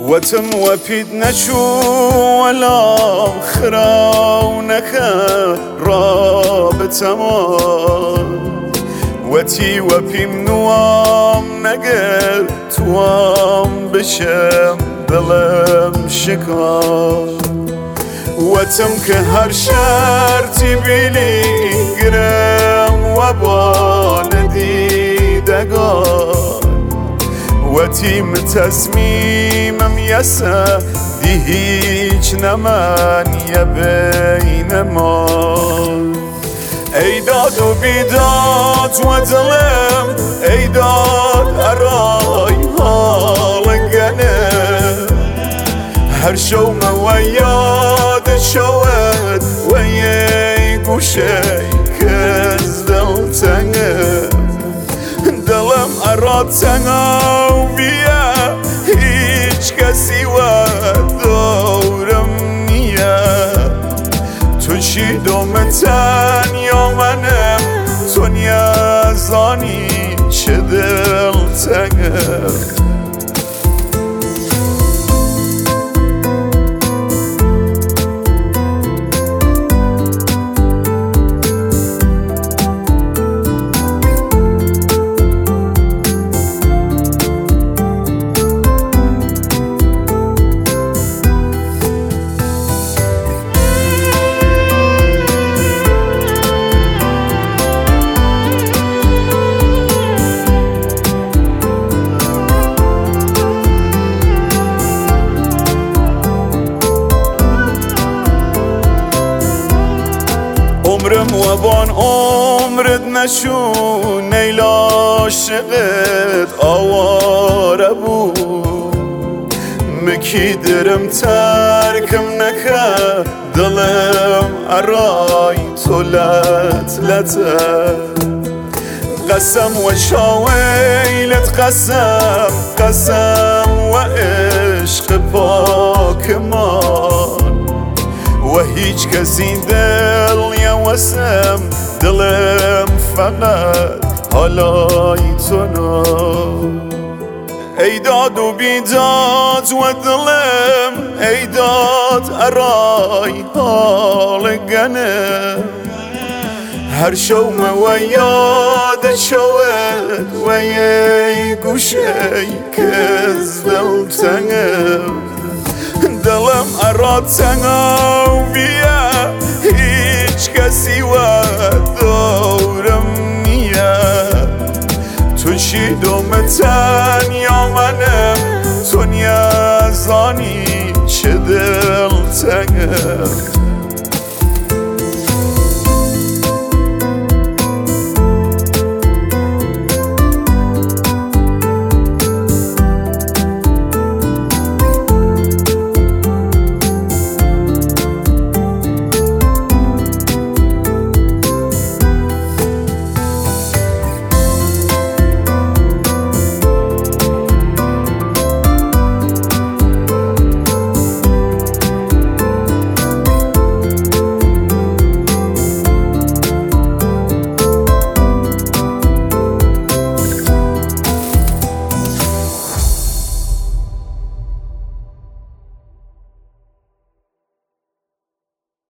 وتم وفيد نشو ولا خراونك رابط امان وتي وفي منوام نقر توام بشم دلم شكار وتم كهر شرطي بيلي قرم وبان ديدقار وتي متصميمم يسا دي هيج نمان يبين ما ايداد و بیداد و دلم ايداد اراي حالقنه هر شو موياد شواد وياي قوشي كز دلتنه دلم ارادتنه و بیا هیچ کسی و دورم نیه تو چی دومتن یا منم تو نیازانی چه دلتنه عمرم و بان عمرت نشو نیل عاشقت آواره بود مکی درم ترکم نکه دلم ارای تو لطلته قسم و شاویلت قسم و عشق پاک من و هیچ کسی دل یوسم دلم فقط حالای تو نا ایداد و بیداد و دلم ایداد ارای حال گنه هر شو مویاد شود و یه گوشه کز دلتنه دلم ارادتنه و بیا هیچ کسی و دورم نیه تو چی دومتن یا منم تو نیازانی چه دلتنه